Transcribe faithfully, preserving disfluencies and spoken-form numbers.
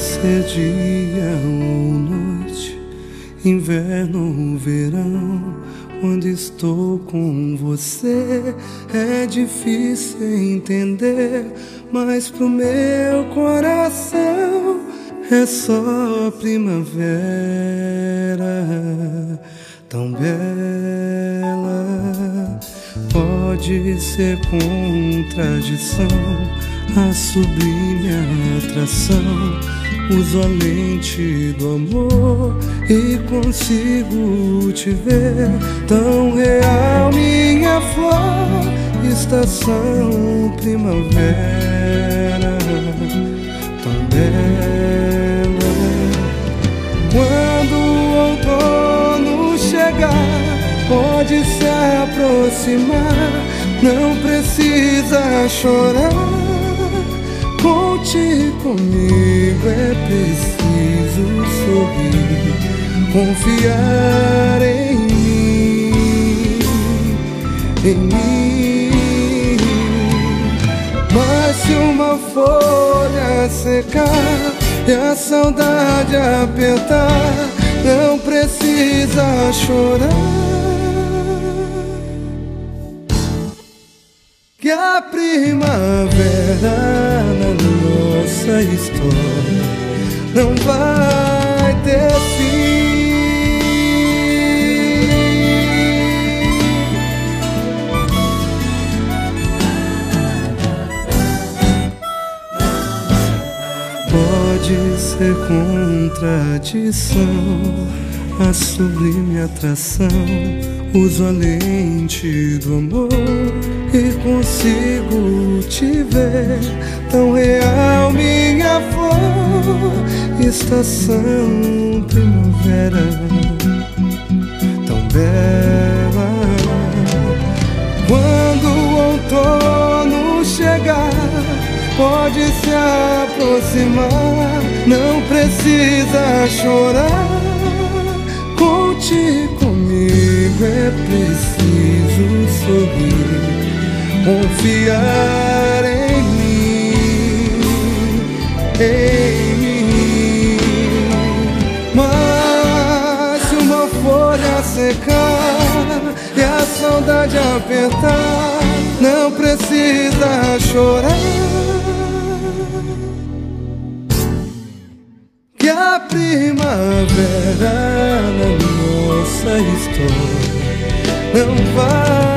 ser dia ou noite, inverno ou verão, quando estou com você é difícil entender, mas pro meu coração é só primavera, tão bela. Pode ser contradição, a sublime atração. Uso a lente do amor e consigo te ver, tão real minha flor, estação primavera, tão bela. Quando o outono chegar, pode se aproximar, não precisa chorar. Conte comigo, é preciso sorrir, confiar em mim, em mim. Mas se uma folha secar e a saudade apertar, não precisa chorar, que a primavera na nossa história não vai ter fim. Pode ser contradição, a sublime atração. Uso a lente do amor e consigo te ver, tão real minha flor, estação primavera, tão bela. Quando o outono chegar, pode se aproximar, não precisa chorar. Conte comigo, é preciso sorrir, confiar em mim, em mim. Mas se uma folha secar e a saudade apertar, não precisa chorar, que a primavera na nossa história não vai